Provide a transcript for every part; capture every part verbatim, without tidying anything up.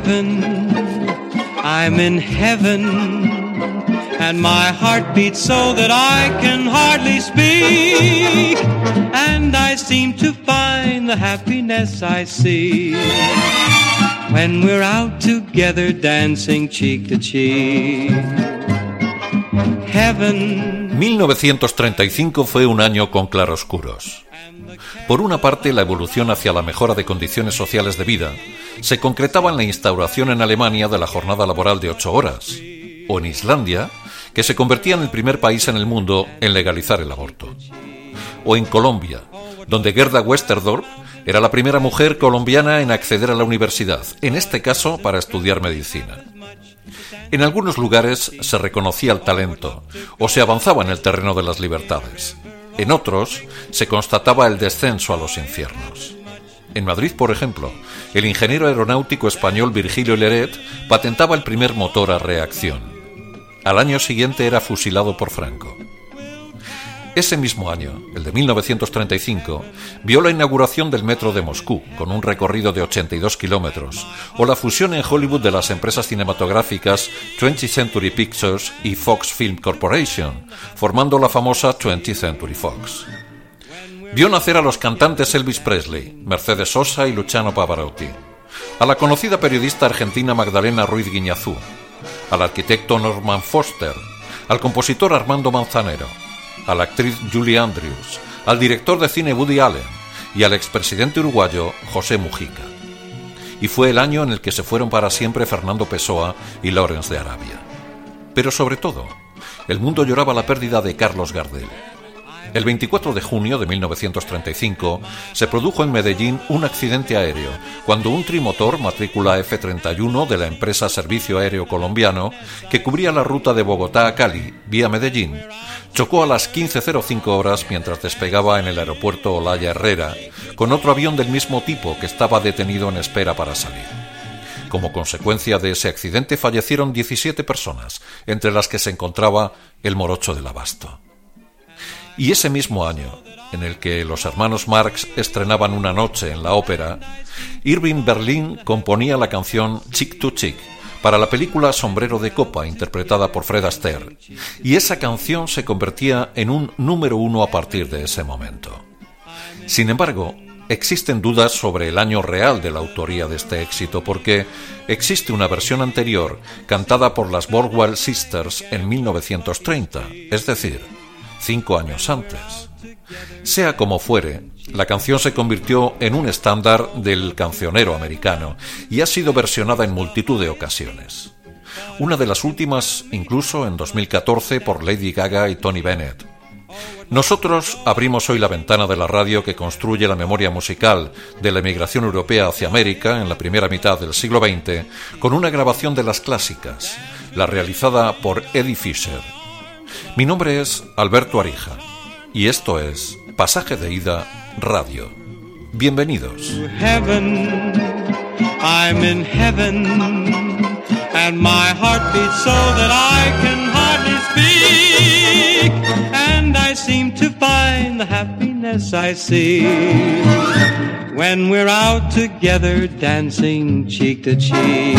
heaven, I'm in heaven, and my heart beats so that I can hardly speak, and I seem to find the happiness I see when we're out together dancing cheek to cheek. Heaven. mil novecientos treinta y cinco fue un año con claroscuros. Por una parte, la evolución hacia la mejora de condiciones sociales de vida se concretaba en la instauración en Alemania de la jornada laboral de ocho horas, o en Islandia, que se convertía en el primer país en el mundo en legalizar el aborto, o en Colombia, donde Gerda Westerdorp era la primera mujer colombiana en acceder a la universidad, en este caso para estudiar medicina. En algunos lugares se reconocía el talento o se avanzaba en el terreno de las libertades. En otros se constataba el descenso a los infiernos. En Madrid, por ejemplo, el ingeniero aeronáutico español Virgilio Leret patentaba el primer motor a reacción. Al año siguiente era fusilado por Franco. Ese mismo año, el de mil novecientos treinta y cinco, vio la inauguración del metro de Moscú, con un recorrido de ochenta y dos kilómetros, o la fusión en Hollywood de las empresas cinematográficas twentieth Century Pictures y Fox Film Corporation, formando la famosa twentieth Century Fox. Vio nacer a los cantantes Elvis Presley, Mercedes Sosa y Luciano Pavarotti, a la conocida periodista argentina Magdalena Ruiz Guiñazú, al arquitecto Norman Foster, al compositor Armando Manzanero, a la actriz Julie Andrews, al director de cine Woody Allen y al expresidente uruguayo José Mujica. Y fue el año en el que se fueron para siempre Fernando Pessoa y Lawrence de Arabia. Pero sobre todo, el mundo lloraba la pérdida de Carlos Gardel. El veinticuatro de junio de mil novecientos treinta y cinco se produjo en Medellín un accidente aéreo cuando un trimotor matrícula F treinta y uno de la empresa Servicio Aéreo Colombiano, que cubría la ruta de Bogotá a Cali vía Medellín, chocó a las quince cero cinco horas mientras despegaba en el aeropuerto Olaya Herrera con otro avión del mismo tipo que estaba detenido en espera para salir. Como consecuencia de ese accidente fallecieron diecisiete personas, entre las que se encontraba el morocho del Abasto. Y ese mismo año, en el que los hermanos Marx estrenaban Una noche en la ópera, Irving Berlin componía la canción Chick to Chick para la película Sombrero de Copa, interpretada por Fred Astaire, y esa canción se convertía en un número uno a partir de ese momento. Sin embargo, existen dudas sobre el año real de la autoría de este éxito, porque existe una versión anterior cantada por las Borwell Sisters en mil novecientos treinta, es decir, cinco años antes. Sea como fuere, la canción se convirtió en un estándar del cancionero americano y ha sido versionada en multitud de ocasiones. Una de las últimas, incluso en dos mil catorce, por Lady Gaga y Tony Bennett. Nosotros abrimos hoy la ventana de la radio que construye la memoria musical de la emigración europea hacia América en la primera mitad del siglo veinte con una grabación de las clásicas, la realizada por Eddie Fisher. Mi nombre es Alberto Arija y esto es Pasaje de Ida Radio. Bienvenidos. Heaven, I'm in heaven, and my heart beats so that I can hardly speak, and I seem to find the happiness I see when we're out together dancing cheek to cheek.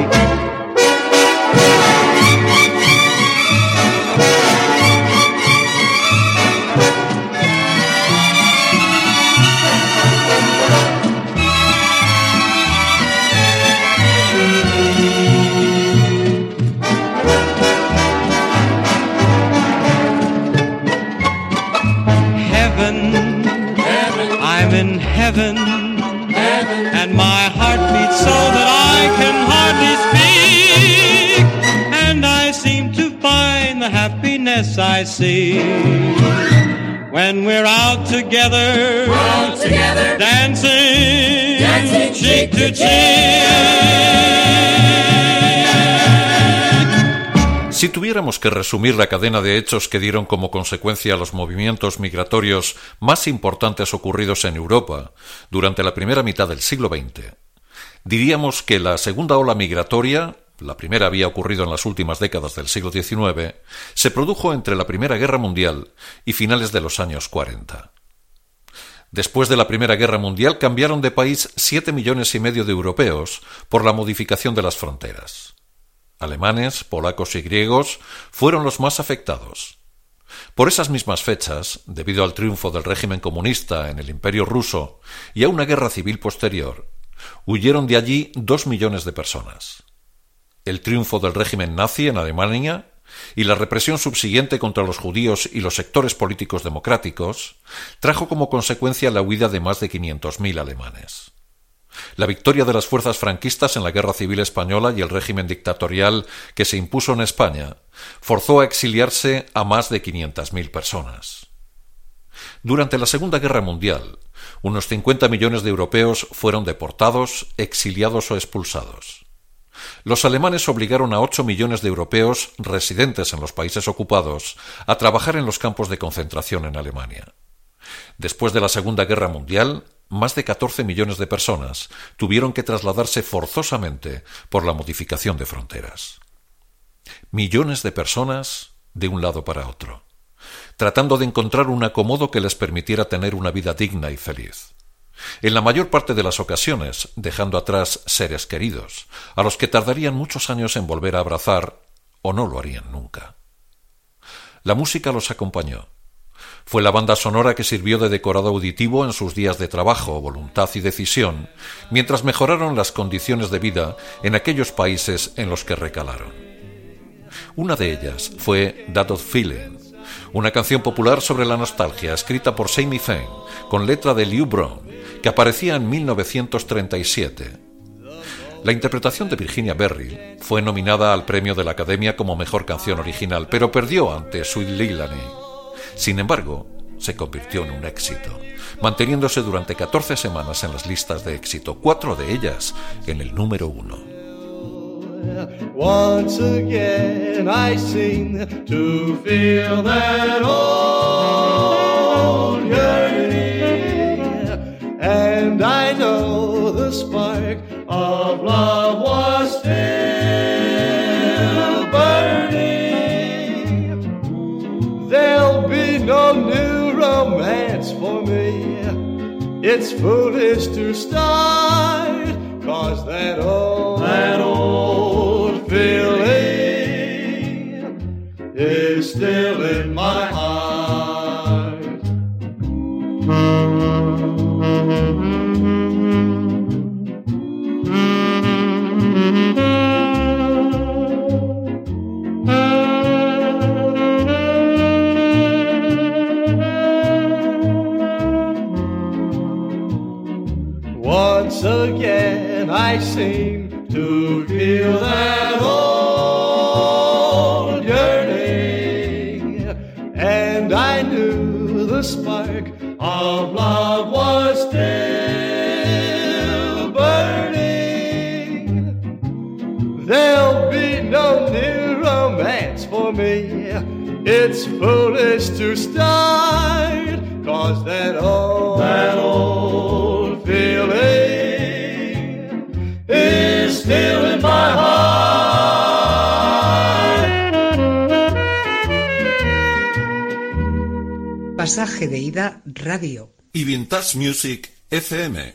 In heaven, heaven, and my heart beats so that I can hardly speak, and I seem to find the happiness I see when we're out together, out together dancing, dancing cheek to cheek. Si tuviéramos que resumir la cadena de hechos que dieron como consecuencia los movimientos migratorios más importantes ocurridos en Europa durante la primera mitad del siglo veinte, diríamos que la segunda ola migratoria, la primera había ocurrido en las últimas décadas del siglo diecinueve, se produjo entre la Primera Guerra Mundial y finales de los años cuarenta. Después de la Primera Guerra Mundial cambiaron de país siete millones y medio de europeos por la modificación de las fronteras. Alemanes, polacos y griegos fueron los más afectados. Por esas mismas fechas, debido al triunfo del régimen comunista en el Imperio ruso y a una guerra civil posterior, huyeron de allí dos millones de personas. El triunfo del régimen nazi en Alemania y la represión subsiguiente contra los judíos y los sectores políticos democráticos trajo como consecuencia la huida de más de quinientos mil alemanes. La victoria de las fuerzas franquistas en la Guerra Civil Española y el régimen dictatorial que se impuso en España forzó a exiliarse a más de quinientas mil personas. Durante la Segunda Guerra Mundial, unos cincuenta millones de europeos fueron deportados, exiliados o expulsados. Los alemanes obligaron a ocho millones de europeos residentes en los países ocupados a trabajar en los campos de concentración en Alemania. Después de la Segunda Guerra Mundial, más de catorce millones de personas tuvieron que trasladarse forzosamente por la modificación de fronteras. Millones de personas de un lado para otro, tratando de encontrar un acomodo que les permitiera tener una vida digna y feliz. En la mayor parte de las ocasiones, dejando atrás seres queridos, a los que tardarían muchos años en volver a abrazar, o no lo harían nunca. La música los acompañó. Fue la banda sonora que sirvió de decorado auditivo en sus días de trabajo, voluntad y decisión, mientras mejoraron las condiciones de vida en aquellos países en los que recalaron. Una de ellas fue That Old Feeling, una canción popular sobre la nostalgia escrita por Sammy Fain, con letra de Lew Brown, que aparecía en mil novecientos treinta y siete. La interpretación de Virginia Berry fue nominada al premio de la Academia como Mejor Canción Original, pero perdió ante Sweet Leilani. Sin embargo, se convirtió en un éxito, manteniéndose durante catorce semanas en las listas de éxito, cuatro de ellas en el número uno. Once again I seem to feel that old yearning, and I know the spark of love was still burning. There'll be no new romance for me. It's foolish to start, 'cause that old, that old feeling is still in my heart. Once again I seem to feel that old yearning, and I knew the spark of love was still burning. There'll be no new romance for me. It's foolish to start, 'cause that old, that old feeling is still in my heart. Pasaje de ida radio. Y Vintage Music F M.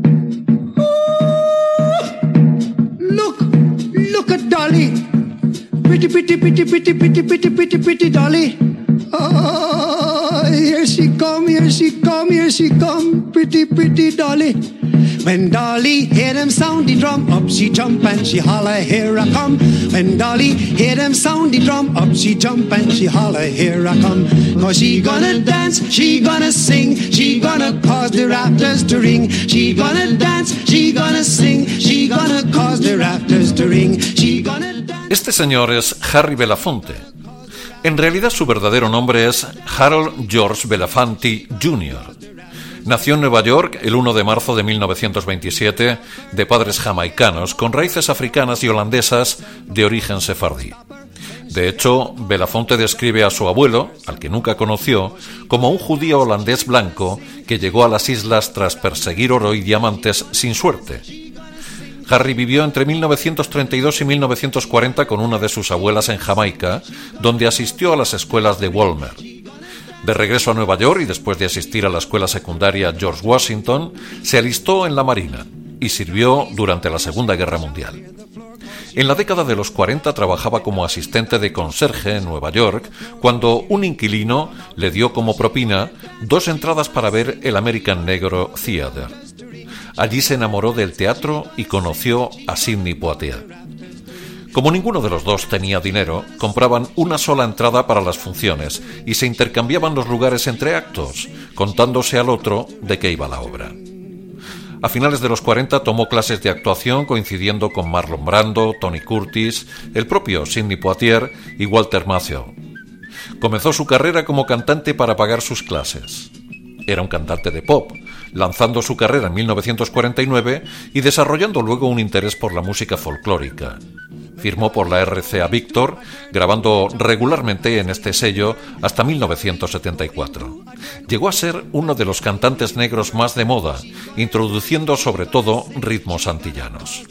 Look, look at Dolly. Pretty, pretty, pretty, pretty, pretty, pretty, pretty, pretty Dolly. Oh, here she come, here she come, here she come, pretty, pretty Dolly. When Dolly hear them sound the drum, up she jump and she holler, here I come. When Dolly hear them sound the drum, up she jump and she holler, here I come. 'Cause she gonna dance, she gonna sing, she gonna cause the rafters to ring. She gonna dance, she gonna sing, she gonna cause the rafters to ring. She gonna dance. Este señor es Harry Belafonte. En realidad su verdadero nombre es Harold George Belafonte junior Nació en Nueva York el primero de marzo de mil novecientos veintisiete de padres jamaicanos con raíces africanas y holandesas de origen sefardí. De hecho, Belafonte describe a su abuelo, al que nunca conoció, como un judío holandés blanco que llegó a las islas tras perseguir oro y diamantes sin suerte. Harry vivió entre mil novecientos treinta y dos y mil novecientos cuarenta con una de sus abuelas en Jamaica, donde asistió a las escuelas de Walmer. De regreso a Nueva York y después de asistir a la escuela secundaria George Washington, se alistó en la Marina y sirvió durante la Segunda Guerra Mundial. En la década de los cuarenta trabajaba como asistente de conserje en Nueva York cuando un inquilino le dio como propina dos entradas para ver el American Negro Theatre. Allí se enamoró del teatro y conoció a Sidney Poitier. Como ninguno de los dos tenía dinero, compraban una sola entrada para las funciones y se intercambiaban los lugares entre actos, contándose al otro de qué iba la obra. A finales de los cuarenta tomó clases de actuación coincidiendo con Marlon Brando, Tony Curtis, el propio Sidney Poitier y Walter Matthau. Comenzó su carrera como cantante para pagar sus clases. Era un cantante de pop, lanzando su carrera en mil novecientos cuarenta y nueve y desarrollando luego un interés por la música folclórica. Firmó por la R C A Victor, grabando regularmente en este sello hasta mil novecientos setenta y cuatro. Llegó a ser uno de los cantantes negros más de moda, introduciendo sobre todo ritmos antillanos.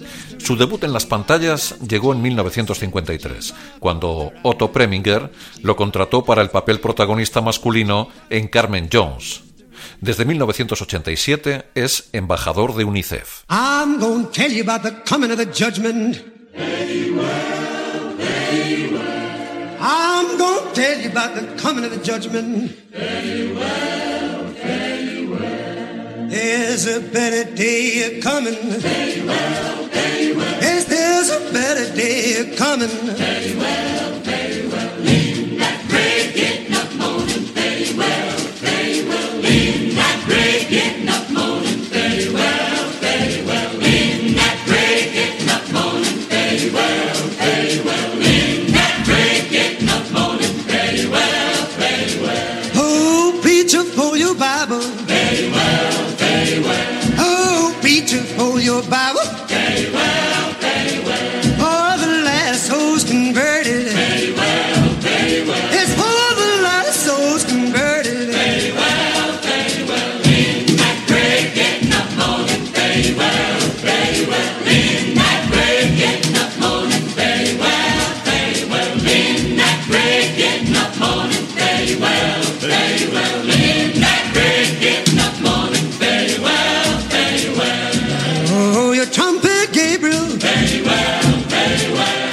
Su debut en las pantallas llegó en mil novecientos cincuenta y tres, cuando Otto Preminger lo contrató para el papel protagonista masculino en Carmen Jones. Desde mil novecientos ochenta y siete es embajador de UNICEF. I'm gonna tell you about the coming of the judgment. Very well, very well. I'm gonna tell you about the coming of the judgment. Very well, very well. There's a better day coming. Very well, very well. Yes, there's a better day coming. Very well, very well. In that great getting up morning. Very well, very well. In that great getting up morning. Very well, very well. In that great getting up morning. Very well, very well. In that great getting up morning. Very well, very well. Oh, preacher, pull your Bible. Very well, very well. Oh, preacher, pull your Bible. Very well, very well. For the last souls converted. Very well, very well. It's for the last souls converted. Very well, very well. In that great getting up morning. Very well, very well. In that great getting up morning. Very well, very well. In that great getting up morning. Very well, very well. In that great getting up morning. Very well, very well. Oh, your trumpet, Gabriel. Very well, very well.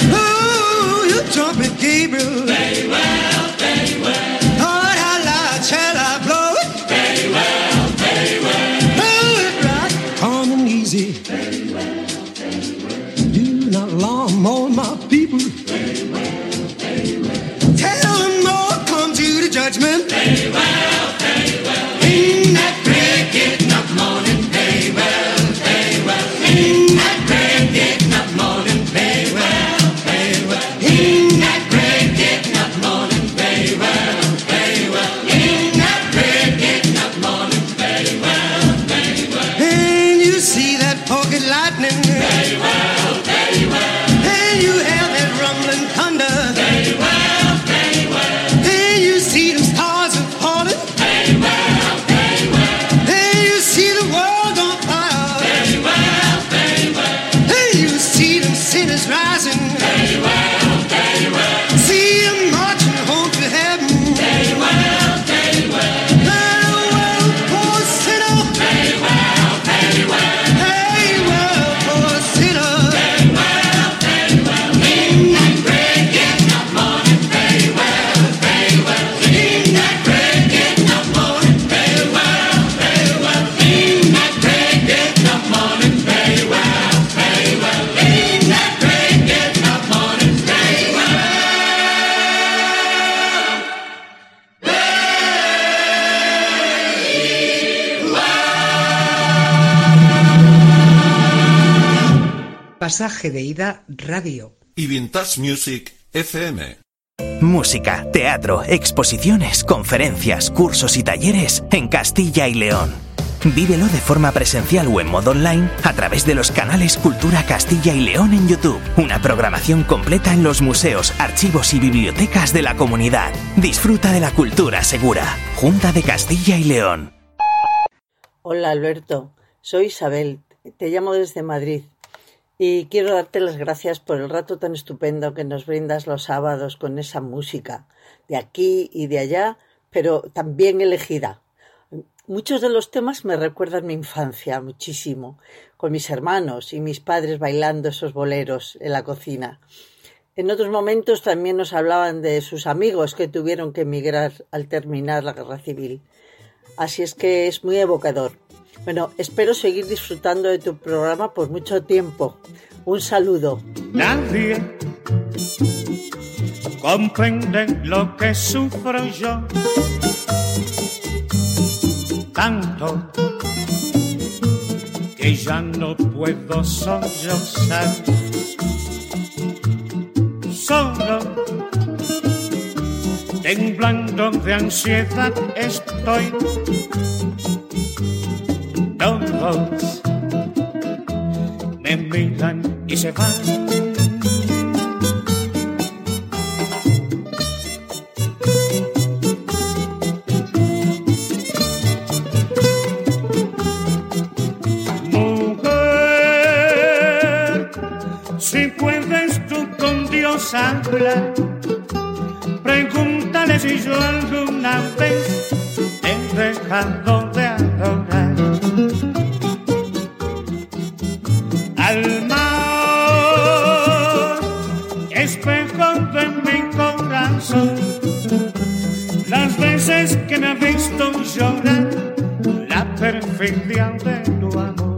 Oh, your trumpet, Gabriel. Very well, very well. Lord, how loud shall I blow it? Very well, very well. Blow it right, calm and easy. Very well, very well. Do not alarm all my people. Very well, very well. Tell them all come to the judgment. Very well, very well. In that great getting up morning. Very well, very well. In that great getting up morning. Very well, very well. In that great getting up morning. Very well, very well. In that great getting up morning. Very well, very well. And you see that pocket lightning. Very well, very well. And you have that rumbling thunder. Very well, very well. And you see them stars are falling. Very well, very well. And you see the world on fire. Very well, very well. And you see them sinners rising. Very well, very well. See them marching home to heaven. Very well, very well. Hey, well, poor sinner. Very well, very well. Hey, well, poor sinner. Very well, very well. In that great getting up morning. Very well, very well. In that great getting up morning. Very well, very well. In that great getting up morning. Very well, very well. In that great getting up morning. Very well. Pasaje de ida radio. Y Vintage Music F M. Música, teatro, exposiciones, conferencias, cursos y talleres en Castilla y León. Vívelo de forma presencial o en modo online a través de los canales Cultura Castilla y León en YouTube. Una programación completa en los museos, archivos y bibliotecas de la comunidad. Disfruta de la cultura segura. Junta de Castilla y León. Hola Alberto, soy Isabel, te llamo desde Madrid y quiero darte las gracias por el rato tan estupendo que nos brindas los sábados con esa música de aquí y de allá, pero también elegida. Muchos de los temas me recuerdan mi infancia muchísimo, con mis hermanos y mis padres bailando esos boleros en la cocina. En otros momentos también nos hablaban de sus amigos que tuvieron que emigrar al terminar la guerra civil. Así es que es muy evocador. Bueno, espero seguir disfrutando de tu programa por mucho tiempo. Un saludo. Nadie comprende lo que sufro yo, tanto que ya no puedo sollozar. Solo, temblando de ansiedad estoy. Todos me miran y se van. Mujer, si puedes tú con Dios hablar, pregúntale si yo alguna vez he dejado de adorar. Al mar, espejo de mi corazón, las veces que me ha visto llorar, la perfidia de tu amor.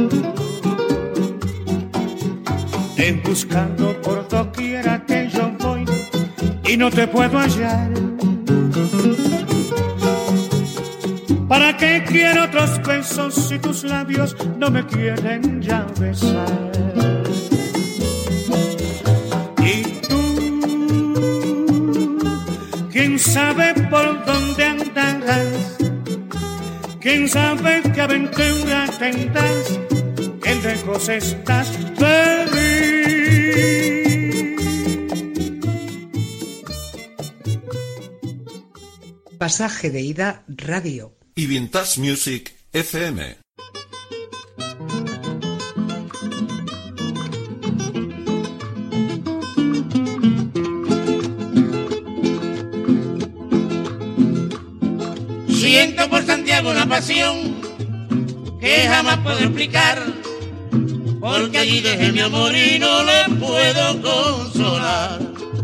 Te he buscado por doquiera que yo voy y no te puedo hallar. ¿Para qué quiero otros besos si tus labios no me quieren ya besar? Y tú, quién sabe por dónde andarás, quién sabe qué aventura tendrás, que lejos estás de mí. Pasaje de ida radio. Y Vintage Music F M. Siento por Santiago una pasión que jamás puedo explicar, porque allí dejé mi amor y no le puedo consolar.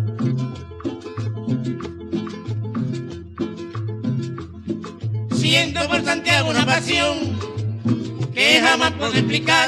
Siento por Santiago una pasión que jamás puedo explicar,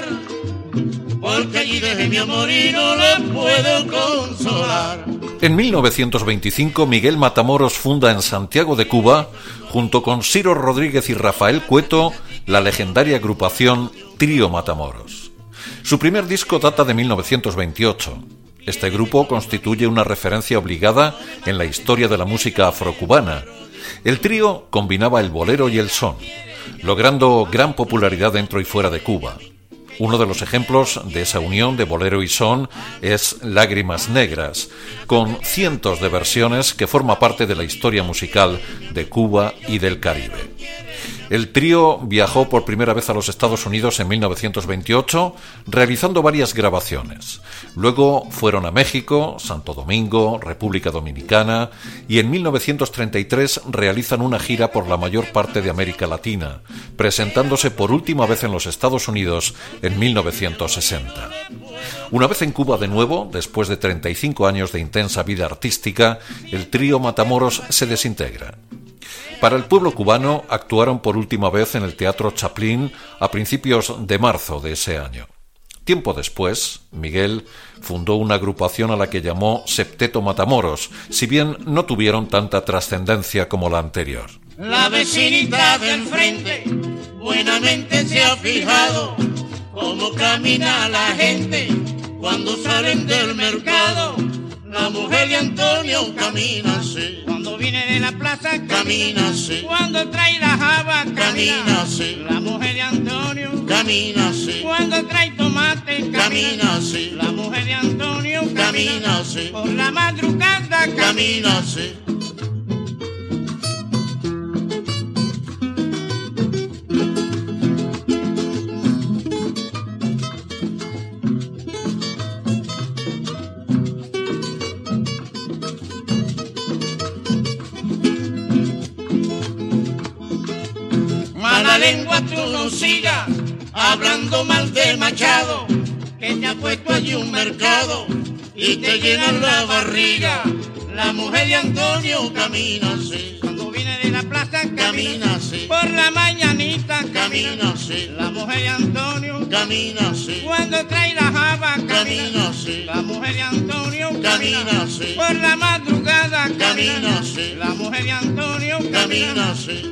porque allí dejé mi amor y no le puedo consolar. En mil novecientos veinticinco, Miguel Matamoros funda en Santiago de Cuba, junto con Ciro Rodríguez y Rafael Cueto, la legendaria agrupación Trío Matamoros. Su primer disco data de mil novecientos veintiocho. Este grupo constituye una referencia obligada en la historia de la música afrocubana. El trío combinaba el bolero y el son, logrando gran popularidad dentro y fuera de Cuba. Uno de los ejemplos de esa unión de bolero y son es Lágrimas Negras, con cientos de versiones que forma parte de la historia musical de Cuba y del Caribe. El trío viajó por primera vez a los Estados Unidos en mil novecientos veintiocho, realizando varias grabaciones. Luego fueron a México, Santo Domingo, República Dominicana, y en mil novecientos treinta y tres realizan una gira por la mayor parte de América Latina, presentándose por última vez en los Estados Unidos en mil novecientos sesenta. Una vez en Cuba de nuevo, después de treinta y cinco años de intensa vida artística, el trío Matamoros se desintegra. Para el pueblo cubano actuaron por última vez en el Teatro Chaplin a principios de marzo de ese año. Tiempo después, Miguel fundó una agrupación a la que llamó Septeto Matamoros, si bien no tuvieron tanta trascendencia como la anterior. La vecinita del frente buenamente se ha fijado cómo camina la gente cuando salen del mercado. La mujer de Antonio camina así. Cuando viene de la plaza camina así. Cuando trae la java camina así. La mujer de Antonio camina así. Cuando trae tomate camina así. La mujer de Antonio camina así. Por la madrugada camina así. ahora tú no sigas hablando mal de Machado, que te ha puesto allí un mercado y te llena la barriga. La mujer de Antonio camina así, cuando viene de la plaza camina, camina así, por la mañanita camina así, la mujer de Antonio camina así, cuando trae la java camina, camina así, la mujer de Antonio camina así, por la madrugada camina camina así, la mujer de Antonio camina así.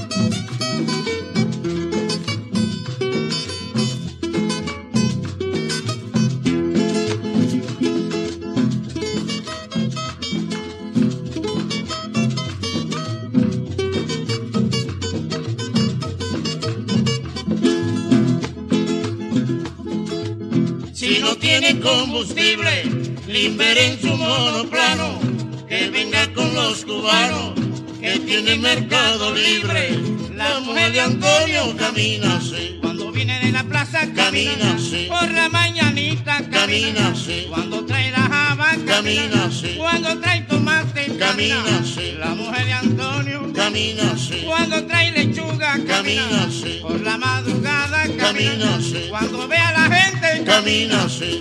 Si no tiene combustible, libere en su monoplano, que venga con los cubanos, que tiene mercado libre. La mujer de Antonio camina así, cuando viene de la plaza camina, camina así, por la mañanita camina, camina así, cuando trae la java camina, camina así, cuando trae tomate camina camina, así, la mujer de Antonio camina así, cuando trae lechuga camina, camina así, por la madrugada camina, camina así, cuando ve a la gente camina así.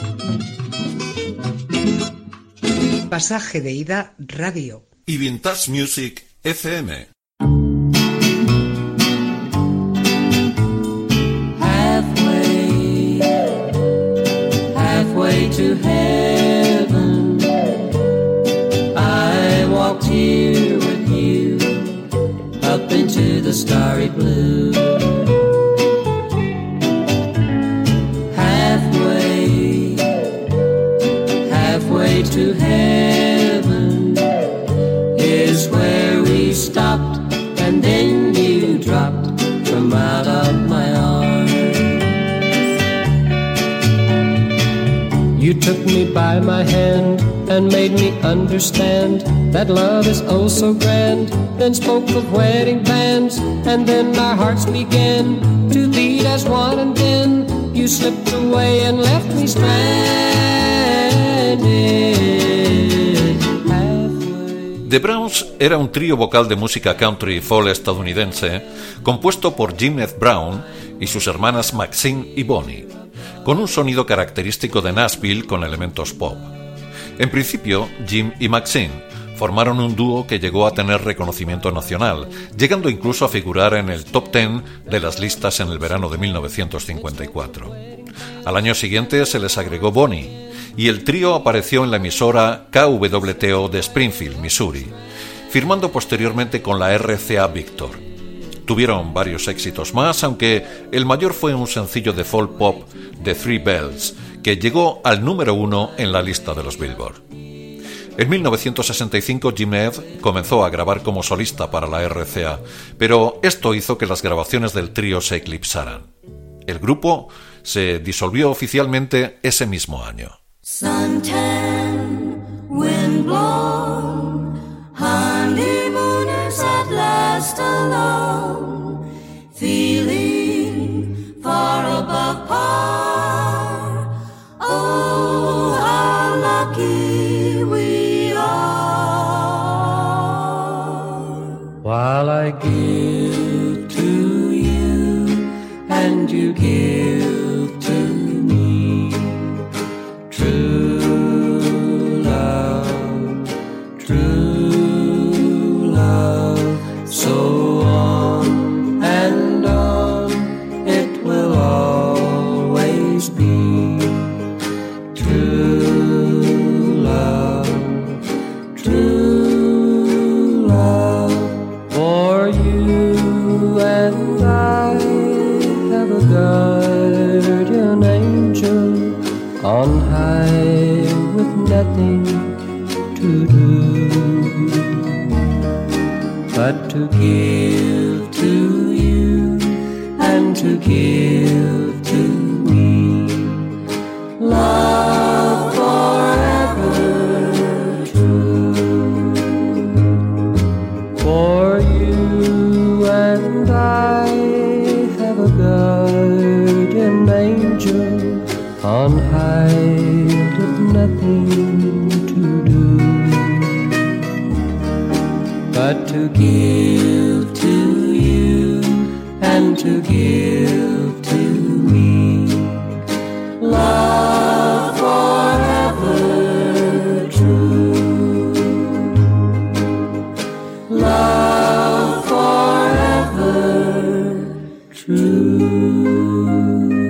Pasaje de ida radio. Y Vintage Music F M. Halfway, halfway to heaven, I walked here with you up into the starry blue. Halfway, halfway to heaven is where we stopped, and then you dropped from out of my arms. You took me by my hand and made me understand that love is oh so grand, then spoke of wedding bands, and then our hearts began to beat as one, and then you slipped away and left me stranded. The Browns era un trío vocal de música country y folk estadounidense compuesto por Jim F. Brown y sus hermanas Maxine y Bonnie, con un sonido característico de Nashville con elementos pop. En principio, Jim y Maxine formaron un dúo que llegó a tener reconocimiento nacional, llegando incluso a figurar en el top ten de las listas en el verano de mil novecientos cincuenta y cuatro. Al año siguiente se les agregó Bonnie, y el trío apareció en la emisora K W T O de Springfield, Missouri, firmando posteriormente con la R C A Victor. Tuvieron varios éxitos más, aunque el mayor fue un sencillo de folk pop, The Three Bells, que llegó al número uno en la lista de los Billboard. En mil novecientos sesenta y cinco Jim Ed comenzó a grabar como solista para la R C A, pero esto hizo que las grabaciones del trío se eclipsaran. El grupo se disolvió oficialmente ese mismo año. Suntan, wind blown, honeymooners at last alone, feeling far above par. Oh, how lucky we are. While I give to you and you give to me, true love, true love, so on and on it will always be. True love, true love, for you and I have a guardian angel on high with nothing to do but to give to you and to give to me love forever true. For you and I have a guardian angel on high with nothing to do but to give to you and to give to me. Love forever true. Love forever true.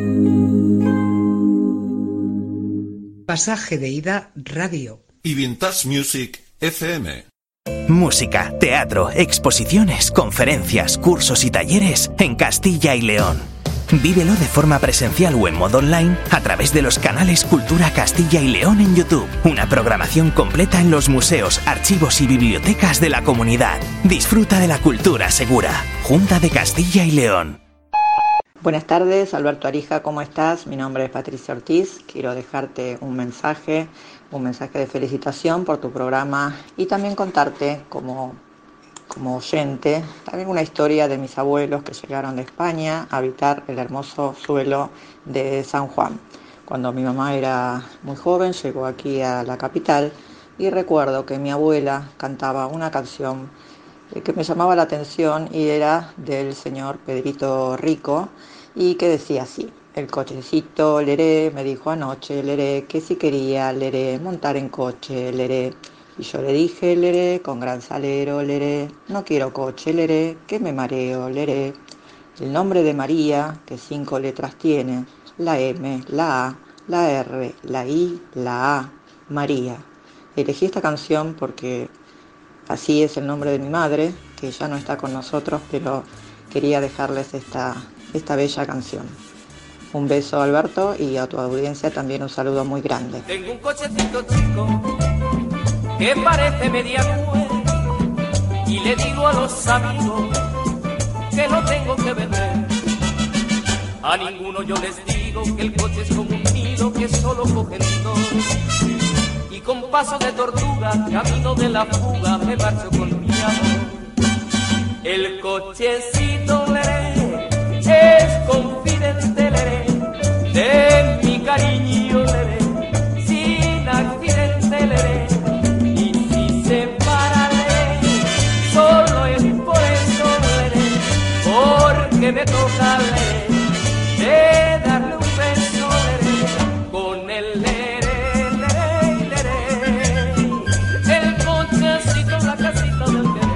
Pasaje de ida radio. Y Vintage Music F M. Música, teatro, exposiciones, conferencias, cursos y talleres en Castilla y León. Vívelo de forma presencial o en modo online a través de los canales Cultura Castilla y León en YouTube. Una programación completa en los museos, archivos y bibliotecas de la comunidad. Disfruta de la cultura segura. Junta de Castilla y León. Buenas tardes, Alberto Arija, ¿cómo estás? Mi nombre es Patricia Ortiz. Quiero dejarte un mensaje, un mensaje de felicitación por tu programa y también contarte como, como oyente, también una historia de mis abuelos que llegaron de España a habitar el hermoso suelo de San Juan. Cuando mi mamá era muy joven, llegó aquí a la capital y recuerdo que mi abuela cantaba una canción que me llamaba la atención y era del señor Pedrito Rico y que decía así: el cochecito leré me dijo anoche, leré, que si quería, leré, montar en coche, leré. Y yo le dije, leré, con gran salero, leré, no quiero coche, leré, que me mareo, leré. El nombre de María, que cinco letras tiene, la M, la A, la R, la I, la A, María. Elegí esta canción porque así es el nombre de mi madre, que ya no está con nosotros, pero quería dejarles esta, esta bella canción. Un beso, Alberto, y a tu audiencia también un saludo muy grande. Tengo un cochecito chico que parece media nube y le digo a los amigos que lo tengo que vender. A ninguno yo les digo que el coche es como un nido que solo cogen dos. Y con paso de tortuga, camino de la fuga, me marcho con mi amor. El cochecito leré es confidente leré de mi cariño leré, sin accidente leré. Y si se para leré, solo es por eso leré, porque me toca leré, de darle un beso leré, con el leré, leré, leré, el cochecito en la casita del querer.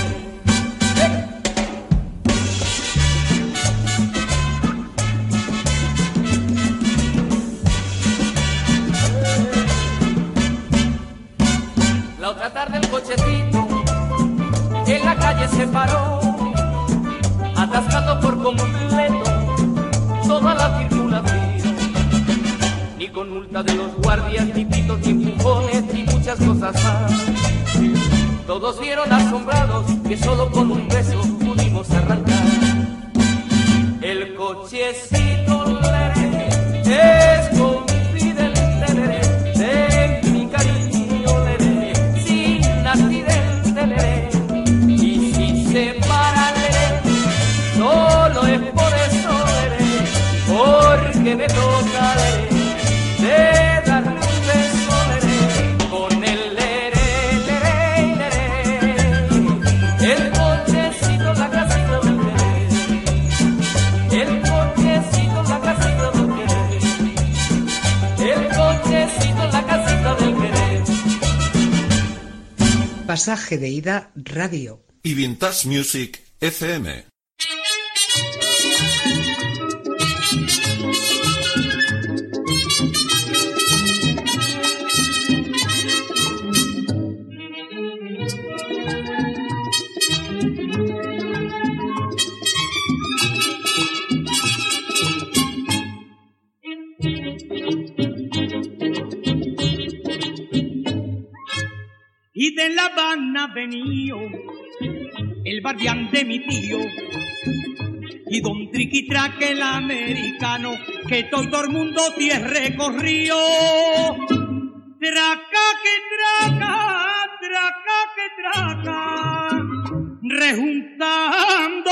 La otra tarde el cochecito en la calle se paró, atascando por completo toda la circulación. Ni con multa de los guardias, ni pitos, ni empujones, ni muchas cosas más. Todos vieron asombrados que solo con un beso pudimos arrancar. El cochecito leré es confidente leré de mi cariño leré, sin accidente leré. Y si se para leré, solo es por eso leré, porque me toca leré, de darle un beso leré, con el leré, leré, leré, el cochecito la casita del querer, el cochecito la casita del querer, el cochecito la casita del querer. Pasaje de ida radio. Y Vintage Music F M. Y de La Habana venido el barbián de mi tío y don Triquitraque el americano que todo el mundo tiene recorrido. Traca que traca, traca que traca, rejuntando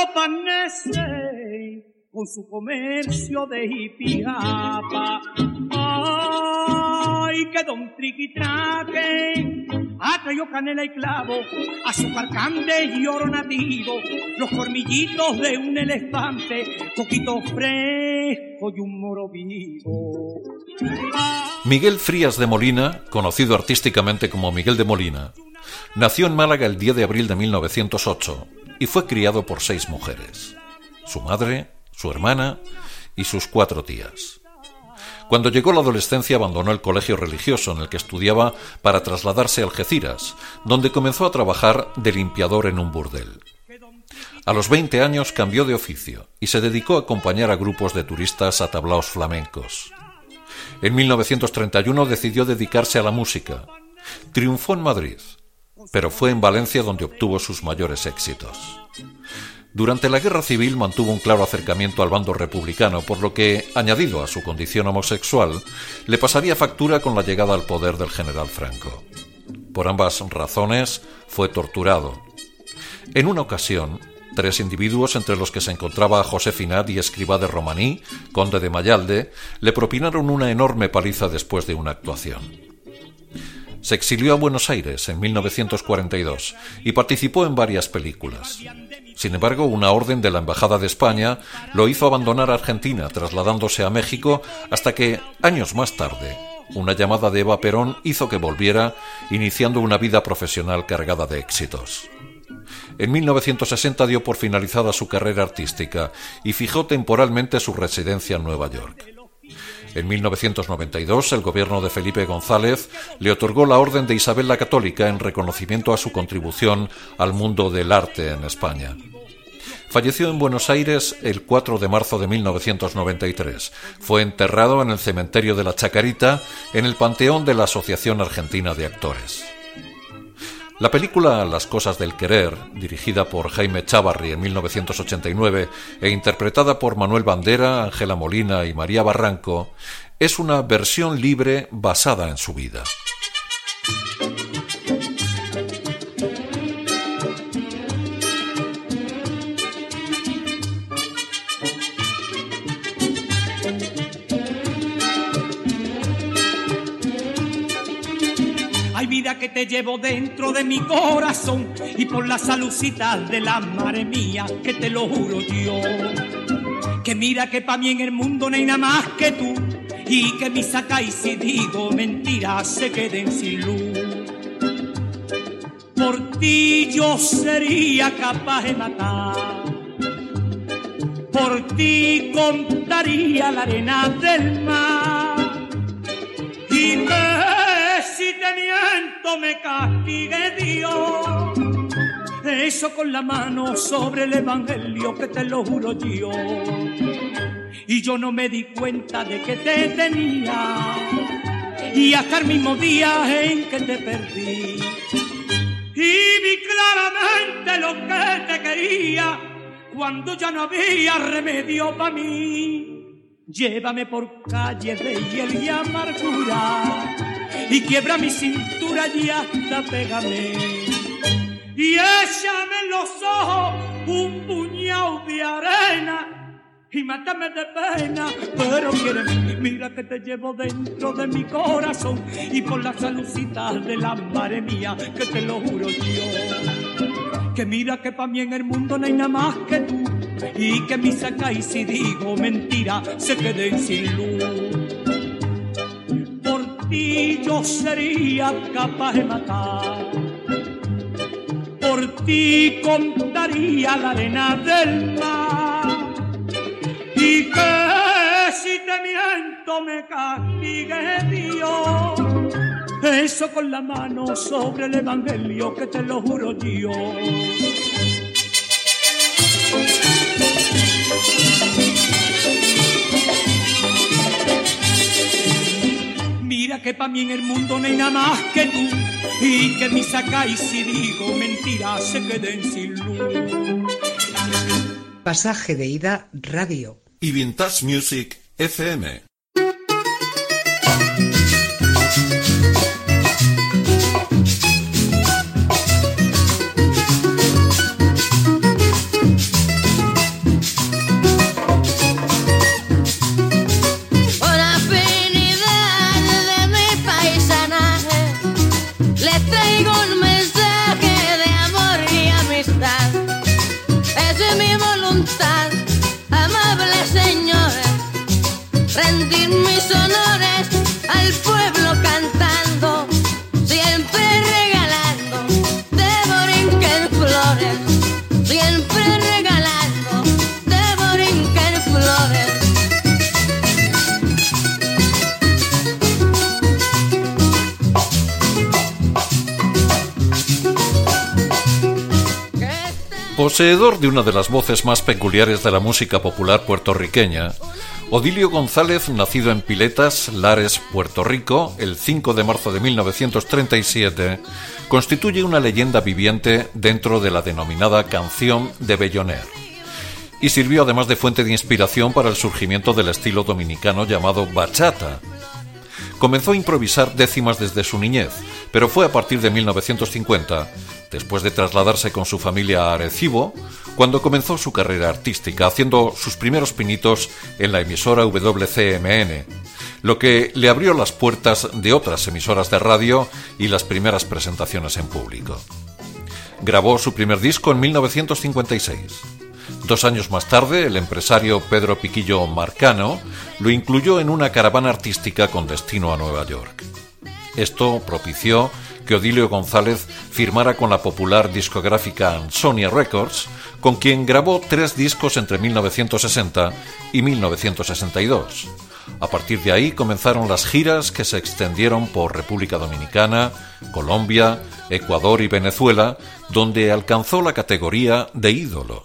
paneses con su comercio de hipiapa. Ah, Ay, que don Triquitraque ha traído canela y clavo, azúcar cande y oro nativo, los cormillitos de un elefante, coquito fresco y un moro vivo. Miguel Frías de Molina, conocido artísticamente como Miguel de Molina, nació en Málaga el diez de abril de mil novecientos ocho y fue criado por seis mujeres: su madre, su hermana y sus cuatro tías. Cuando llegó la adolescencia abandonó el colegio religioso en el que estudiaba para trasladarse a Algeciras, donde comenzó a trabajar de limpiador en un burdel. A los veinte años cambió de oficio y se dedicó a acompañar a grupos de turistas a tablaos flamencos. En mil novecientos treinta y uno decidió dedicarse a la música. Triunfó en Madrid, pero fue en Valencia donde obtuvo sus mayores éxitos. Durante la Guerra Civil mantuvo un claro acercamiento al bando republicano, por lo que, añadido a su condición homosexual, le pasaría factura con la llegada al poder del general Franco. Por ambas razones, fue torturado. En una ocasión, tres individuos, entre los que se encontraba José Finat y Escribá de Romaní, conde de Mayalde, le propinaron una enorme paliza después de una actuación. Se exilió a Buenos Aires en mil novecientos cuarenta y dos y participó en varias películas. Sin embargo, una orden de la Embajada de España lo hizo abandonar Argentina, trasladándose a México, hasta que, años más tarde, una llamada de Eva Perón hizo que volviera, iniciando una vida profesional cargada de éxitos. En mil novecientos sesenta dio por finalizada su carrera artística y fijó temporalmente su residencia en Nueva York. En mil novecientos noventa y dos, el gobierno de Felipe González le otorgó la Orden de Isabel la Católica en reconocimiento a su contribución al mundo del arte en España. Falleció en Buenos Aires el cuatro de marzo de mil novecientos noventa y tres. Fue enterrado en el cementerio de la Chacarita, en el Panteón de la Asociación Argentina de Actores. La película Las cosas del querer, dirigida por Jaime Chávarri en mil novecientos ochenta y nueve e interpretada por Manuel Bandera, Ángela Molina y María Barranco, es una versión libre basada en su vida. Vida que te llevo dentro de mi corazón y por las salucitas de la madre mía, que te lo juro yo, que mira que pa' mí en el mundo no hay nada más que tú, y que mi saca y si digo mentiras se queden sin luz. Por ti yo sería capaz de matar, por ti contaría la arena del mar, y me si te miento me castigue Dios, eso con la mano sobre el evangelio, que te lo juro yo. Y yo no me di cuenta de que te tenía, y hasta el mismo día en que te perdí, y vi claramente lo que te quería, cuando ya no había remedio para mí. Llévame por calles de hiel y amargura, y quiebra mi cintura y hasta pégame, y échame en los ojos un puñado de arena y mátame de pena, pero quiéreme, mira que te llevo dentro de mi corazón y por las salucitas de la madre mía, que te lo juro yo, que mira que pa' mí en el mundo no hay nada más que tú, y que mi saca y si digo mentira se queden sin luz. Por ti yo sería capaz de matar, por ti contaría la arena del mar, y que si te miento me castigue Dios, eso con la mano sobre el evangelio, que te lo juro yo. Mira que pa' mí en el mundo no hay nada más que tú, y que mi saca y si digo mentiras se queden sin luz. Pasaje de ida radio. Y Vintage Music F M. Por afinidad de mi rendir mis honores al pueblo cantando, siempre regalando de Borinquen flores, siempre regalando de Borinquen flores. Poseedor de una de las voces más peculiares de la música popular puertorriqueña, Odilio González, nacido en Piletas, Lares, Puerto Rico, el cinco de marzo de mil novecientos treinta y siete, constituye una leyenda viviente dentro de la denominada canción de Belloner, y sirvió además de fuente de inspiración para el surgimiento del estilo dominicano llamado bachata. Comenzó a improvisar décimas desde su niñez, pero fue a partir de mil novecientos cincuenta, después de trasladarse con su familia a Arecibo, cuando comenzó su carrera artística, haciendo sus primeros pinitos en la emisora W C M N, lo que le abrió las puertas de otras emisoras de radio y las primeras presentaciones en público. Grabó su primer disco en mil novecientos cincuenta y seis. Dos años más tarde, el empresario Pedro Piquillo Marcano lo incluyó en una caravana artística con destino a Nueva York. Esto propició que Odilio González firmara con la popular discográfica Ansonia Records, con quien grabó tres discos entre mil novecientos sesenta y mil novecientos sesenta y dos. A partir de ahí comenzaron las giras que se extendieron por República Dominicana, Colombia, Ecuador y Venezuela, donde alcanzó la categoría de ídolo.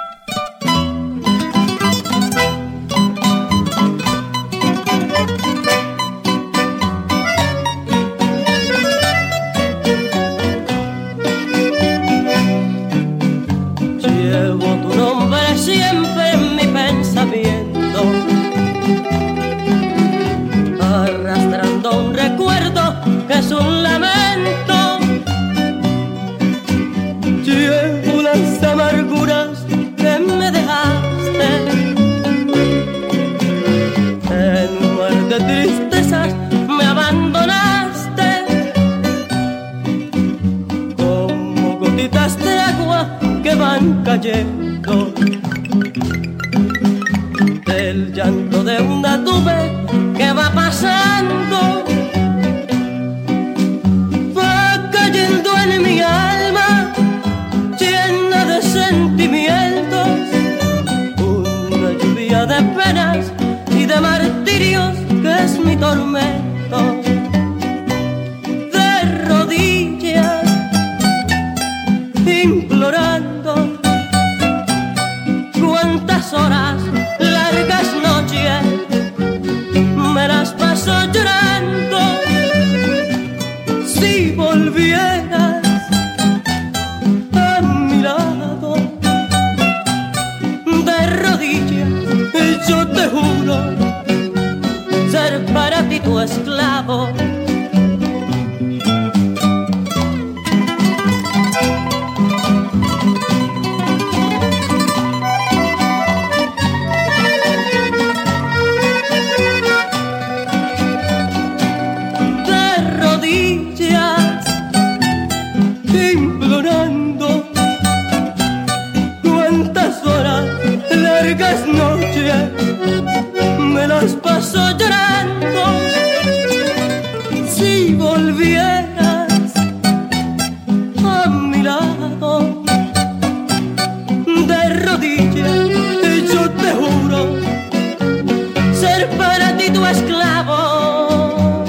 Siempre en mi pensamiento, arrastrando un recuerdo que es un lamento. Llevo las amarguras que me dejaste en un mar de tristezas, me abandonaste como gotitas de agua que van cayendo del llanto de una nube que va pasando, va cayendo en mi alma llena de sentimientos, una lluvia de penas y de martirios que es mi tormento. De rodillas implorando, cuántas horas, largas noches, me las paso llorando. Si volvieras a mi lado, de rodillas, yo te juro ser para ti tu esclavo. Me las paso llorando. Si volvieras a mi lado, de rodillas, yo te juro ser para ti tu esclavo.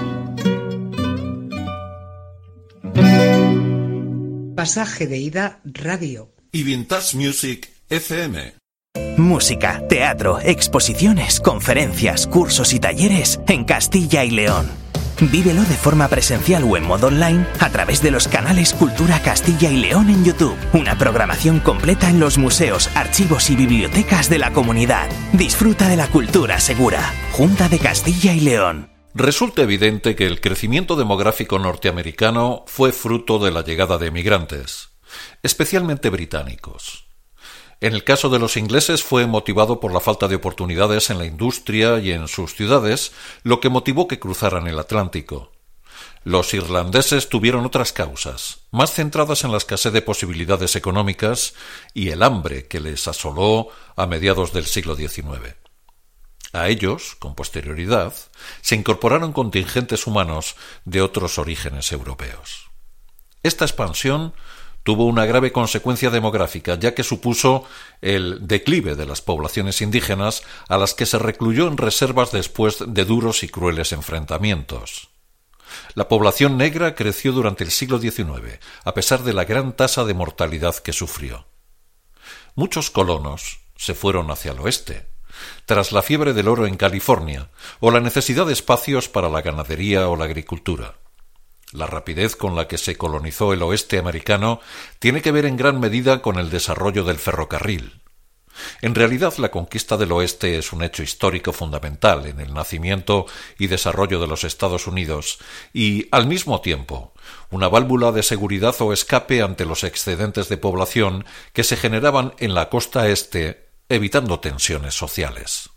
Pasaje de ida radio. Y Vintage Music F M. Música, teatro, exposiciones, conferencias, cursos y talleres en Castilla y León. Vívelo de forma presencial o en modo online a través de los canales Cultura Castilla y León en YouTube. Una programación completa en los museos, archivos y bibliotecas de la comunidad. Disfruta de la cultura segura. Junta de Castilla y León. Resulta evidente que el crecimiento demográfico norteamericano fue fruto de la llegada de emigrantes, especialmente británicos. En el caso de los ingleses fue motivado por la falta de oportunidades en la industria y en sus ciudades, lo que motivó que cruzaran el Atlántico. Los irlandeses tuvieron otras causas, más centradas en la escasez de posibilidades económicas y el hambre que les asoló a mediados del siglo diecinueve. A ellos, con posterioridad, se incorporaron contingentes humanos de otros orígenes europeos. Esta expansión tuvo una grave consecuencia demográfica, ya que supuso el declive de las poblaciones indígenas a las que se recluyó en reservas después de duros y crueles enfrentamientos. La población negra creció durante el siglo diecinueve, a pesar de la gran tasa de mortalidad que sufrió. Muchos colonos se fueron hacia el oeste, tras la fiebre del oro en California o la necesidad de espacios para la ganadería o la agricultura. La rapidez con la que se colonizó el oeste americano tiene que ver en gran medida con el desarrollo del ferrocarril. En realidad, la conquista del oeste es un hecho histórico fundamental en el nacimiento y desarrollo de los Estados Unidos y, al mismo tiempo, una válvula de seguridad o escape ante los excedentes de población que se generaban en la costa este, evitando tensiones sociales.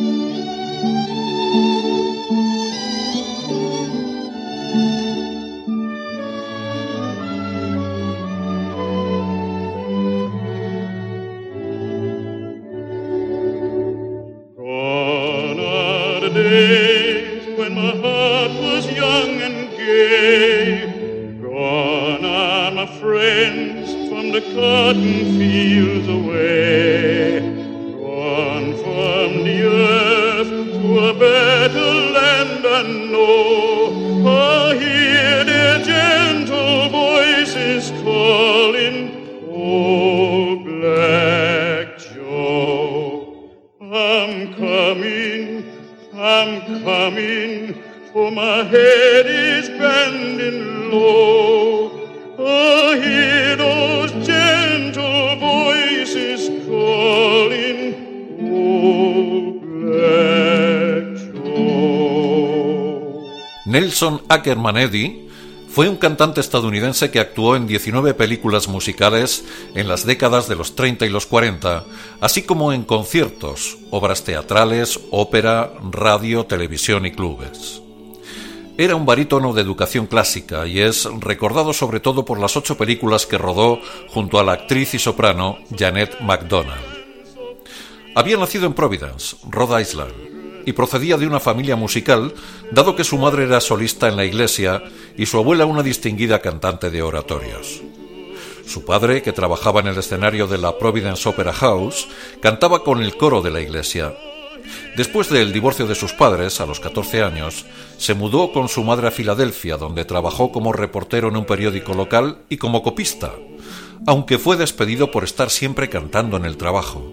Days when my heart was young and gay, gone are my friends from the cotton fields away, gone from the earth to a better land I know. I hear their gentle voices calling, old Black Joe. I'm coming, I'm coming, for my head is bending low. I hear those gentle voices calling, oh, Black Joe. Nelson Ackerman Eddy fue un cantante estadounidense que actuó en diecinueve películas musicales en las décadas de los treinta y los cuarenta, así como en conciertos, obras teatrales, ópera, radio, televisión y clubes. Era un barítono de educación clásica y es recordado sobre todo por las ocho películas que rodó junto a la actriz y soprano Jeanette MacDonald. Había nacido en Providence, Rhode Island, y procedía de una familia musical, dado que su madre era solista en la iglesia y su abuela una distinguida cantante de oratorios. Su padre, que trabajaba en el escenario de la Providence Opera House, cantaba con el coro de la iglesia. Después del divorcio de sus padres, a los catorce años, se mudó con su madre a Filadelfia, donde trabajó como reportero en un periódico local y como copista, aunque fue despedido por estar siempre cantando en el trabajo.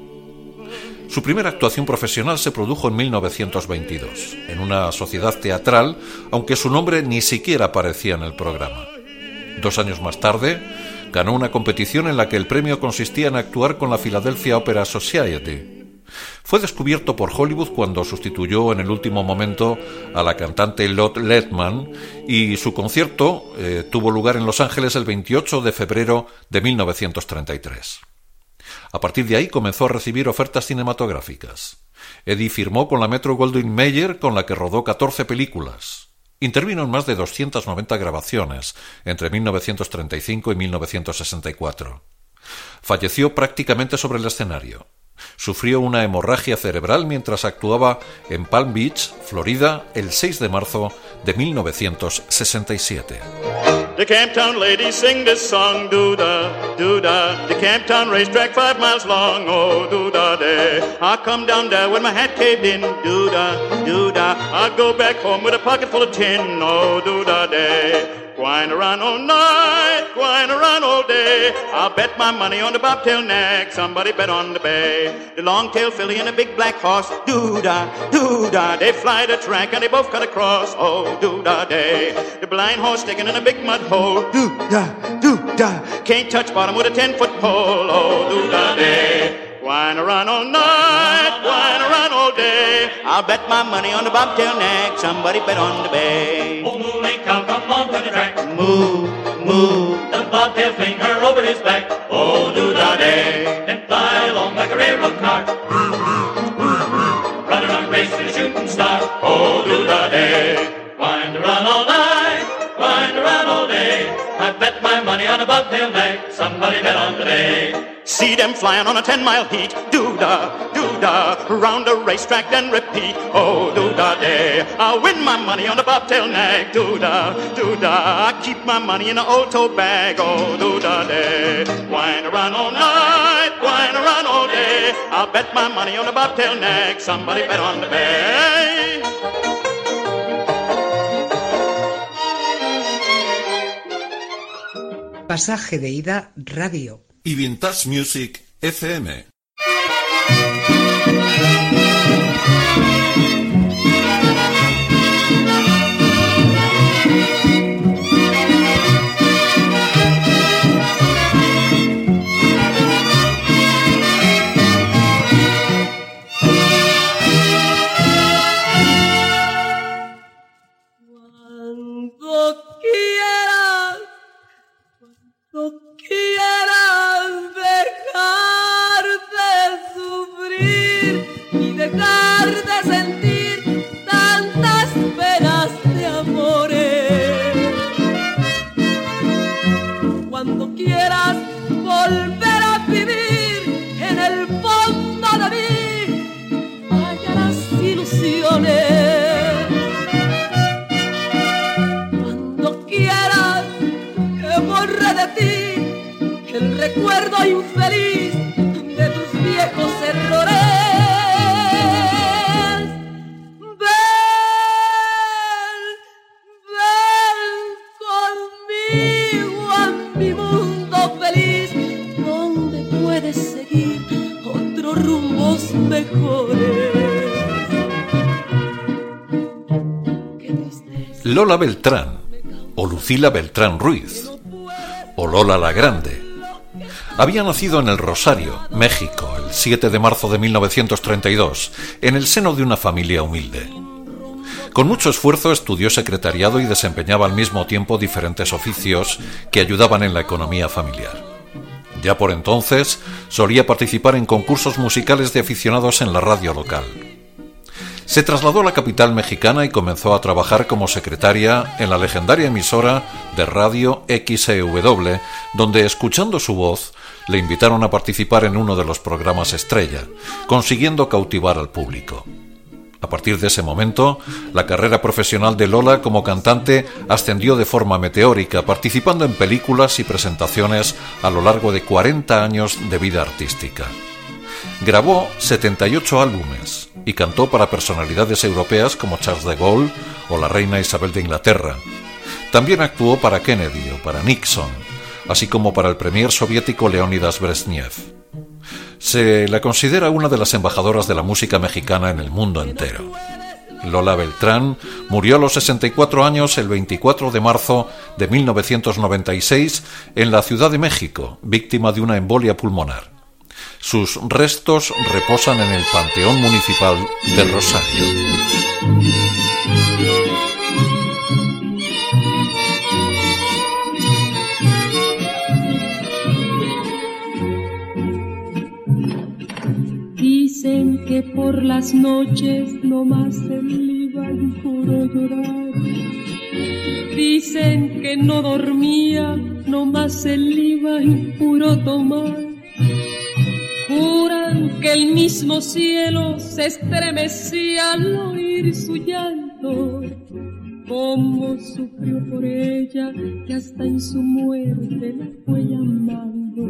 Su primera actuación profesional se produjo en mil novecientos veintidós, en una sociedad teatral, aunque su nombre ni siquiera aparecía en el programa. Dos años más tarde, ganó una competición en la que el premio consistía en actuar con la Philadelphia Opera Society. Fue descubierto por Hollywood cuando sustituyó en el último momento a la cantante Lot Letman y su concierto eh, tuvo lugar en Los Ángeles el veintiocho de febrero de mil novecientos treinta y tres. A partir de ahí comenzó a recibir ofertas cinematográficas. Eddy firmó con la Metro-Goldwyn-Mayer, con la que rodó catorce películas. Intervino en más de doscientas noventa grabaciones entre mil novecientos treinta y cinco y mil novecientos sesenta y cuatro. Falleció prácticamente sobre el escenario. Sufrió una hemorragia cerebral mientras actuaba en Palm Beach, Florida, el seis de marzo de mil novecientos sesenta y siete. The Camptown ladies sing this song, doo-da, doo-da. The Camptown racetrack five miles long, oh, doo-da day. I come down there with my hat caved in, doo-da, doo-da. I go back home with a pocket full of tin, oh, doo-da day. Gwine around all night, gwine around all day. I'll bet my money on the bobtail nag, somebody bet on the bay. The long-tailed filly and the big black horse, doo-da, doo-da. They fly the track and they both cut across, oh, doo-da day. The blind horse sticking in a big mud hole, doo-da, doo-da. Can't touch bottom with a ten-foot pole, oh, doo-da day. Gwine around all night, gwine around all day. I'll bet my money on the bobtail nag, somebody bet on the bay. Old Moo ain't come, come on to the track. Moo, moo. The bobtail fling her over his back. Oh, doo-da-day. Then fly along like a railroad car. Run around race to the shooting star. Oh, doo-da-day. Wind around all night, wind around all day. I bet my money on a bobtail nag, somebody bet on the bay. See them flying on a ten-mile heat. Do-da, do-da, round a racetrack then repeat. Oh, do-da day, I win my money on the bobtail nag. Do-da, do-da, I keep my money in an old tote bag. Oh, do-da day, whine around all night, whine around all day. I'll bet my money on the bobtail nag. Somebody bet on the bay. Pasaje de ida radio. Y Vintage Music F M. Cuando quieras, cuando quieras dejar de sufrir y dejar de sentir tantas penas de amores. Cuando quieras volver a vivir en el fondo de mí, hallarás ilusiones. Cuando quieras que borre de ti el recuerdo infeliz de tus viejos errores. Ven, ven conmigo a mi mundo feliz, donde puedes seguir otros rumbos mejores. Lola Beltrán, o Lucila Beltrán Ruiz, o Lola la Grande, había nacido en el Rosario, México, el siete de marzo de mil novecientos treinta y dos, en el seno de una familia humilde. Con mucho esfuerzo estudió secretariado y desempeñaba al mismo tiempo diferentes oficios que ayudaban en la economía familiar. Ya por entonces solía participar en concursos musicales de aficionados en la radio local. Se trasladó a la capital mexicana y comenzó a trabajar como secretaria en la legendaria emisora de radio X E W, donde, escuchando su voz, le invitaron a participar en uno de los programas estrella, consiguiendo cautivar al público. A partir de ese momento, la carrera profesional de Lola como cantante ascendió de forma meteórica, participando en películas y presentaciones a lo largo de cuarenta años de vida artística. Grabó setenta y ocho álbumes y cantó para personalidades europeas como Charles de Gaulle o la reina Isabel de Inglaterra. También actuó para Kennedy o para Nixon, así como para el premier soviético Leónidas Brezhnev. Se la considera una de las embajadoras de la música mexicana en el mundo entero. Lola Beltrán murió a los sesenta y cuatro años el veinticuatro de marzo de mil novecientos noventa y seis en la Ciudad de México, víctima de una embolia pulmonar. Sus restos reposan en el Panteón Municipal del Rosario. Dicen que por las noches nomás el iba y puro llorar. Dicen que no dormía, nomás el iba y puro tomar. Juran que el mismo cielo se estremecía al oír su llanto. Cómo sufrió por ella, que hasta en su muerte la fue llamando.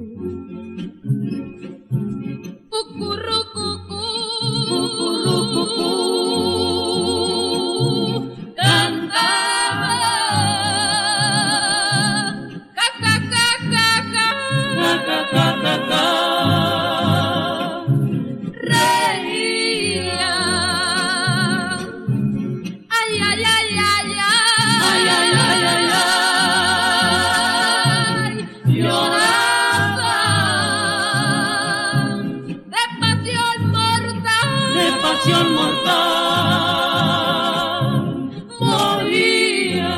Cucurrucucú, cucurrucucú, cantaba. Ca, ca, ca, ca, ca, ca, ca, ca, ca, ca. Reía. Ay, ay, ay, ay, ay. Ay, ay, ay, ay, ay. Lloraba. De pasión mortal. De pasión mortal. Moría.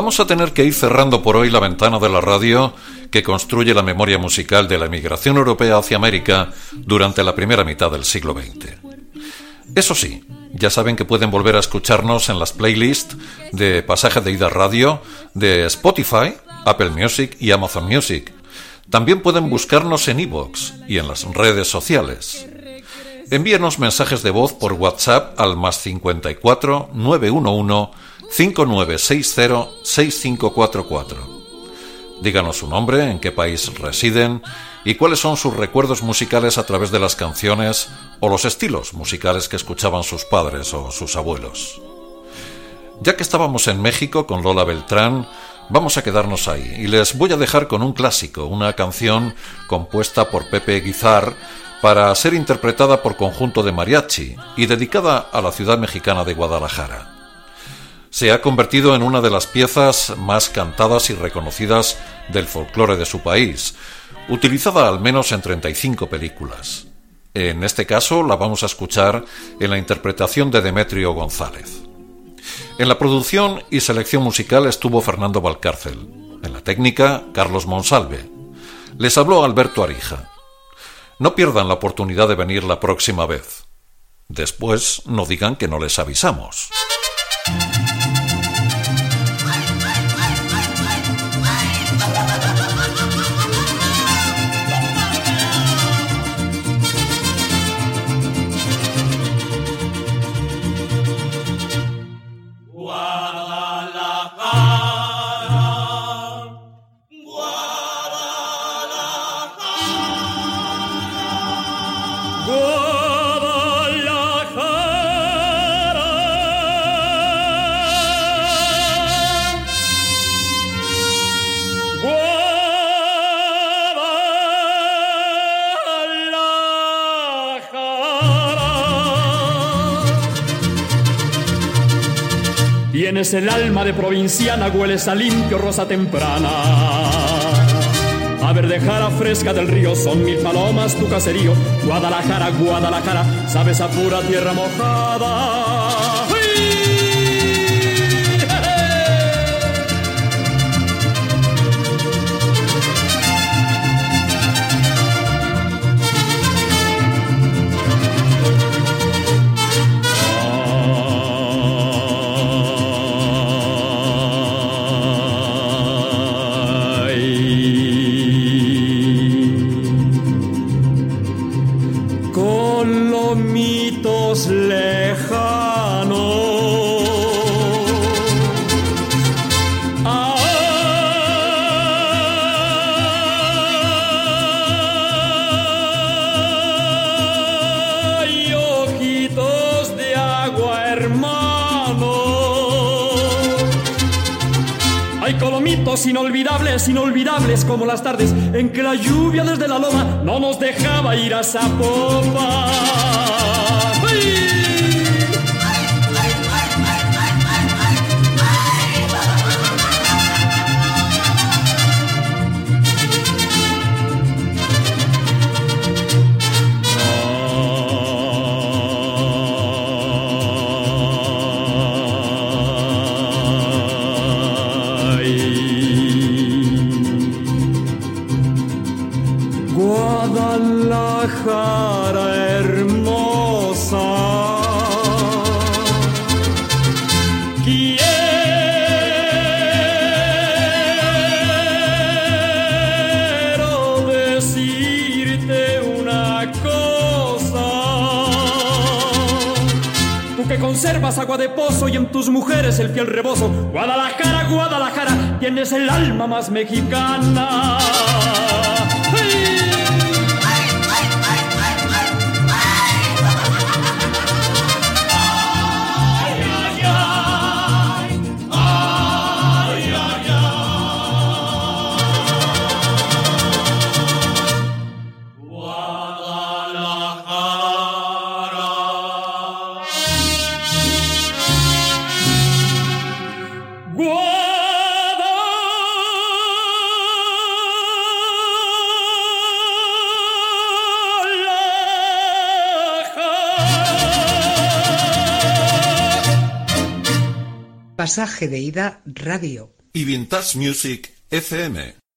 Vamos a tener que ir cerrando por hoy la ventana de la radio que construye la memoria musical de la emigración europea hacia América durante la primera mitad del siglo veinte. Eso sí, ya saben que pueden volver a escucharnos en las playlists de Pasaje de Ida Radio de Spotify, Apple Music y Amazon Music. También pueden buscarnos en iVoox y en las redes sociales. Envíenos mensajes de voz por WhatsApp al más cincuenta y cuatro, novecientos once, cinco nueve seis cero, seis cinco cuatro cuatro. Díganos su nombre, en qué país residen y cuáles son sus recuerdos musicales a través de las canciones o los estilos musicales que escuchaban sus padres o sus abuelos. Ya que estábamos en México con Lola Beltrán, vamos a quedarnos ahí y les voy a dejar con un clásico, una canción compuesta por Pepe Guizar para ser interpretada por conjunto de mariachi y dedicada a la ciudad mexicana de Guadalajara. Se ha convertido en una de las piezas más cantadas y reconocidas del folclore de su país, utilizada al menos en treinta y cinco películas. En este caso la vamos a escuchar en la interpretación de Demetrio González. En la producción y selección musical estuvo Fernando Valcárcel. En la técnica, Carlos Monsalve. Les habló Alberto Arija. No pierdan la oportunidad de venir la próxima vez. Después no digan que no les avisamos. Tienes el alma de provinciana, hueles a limpio, rosa temprana. A verde jara fresca del río, son mil palomas tu caserío. Guadalajara, Guadalajara, sabes a pura tierra mojada. Inolvidables, inolvidables como las tardes en que la lluvia desde la loma no nos dejaba ir a Zapopan. ¡Ay! Conservas agua de pozo y en tus mujeres el fiel rebozo. Guadalajara, Guadalajara, tienes el alma más mexicana. ¡Hey! Pasaje de Ida Radio. y Vintage Music F M.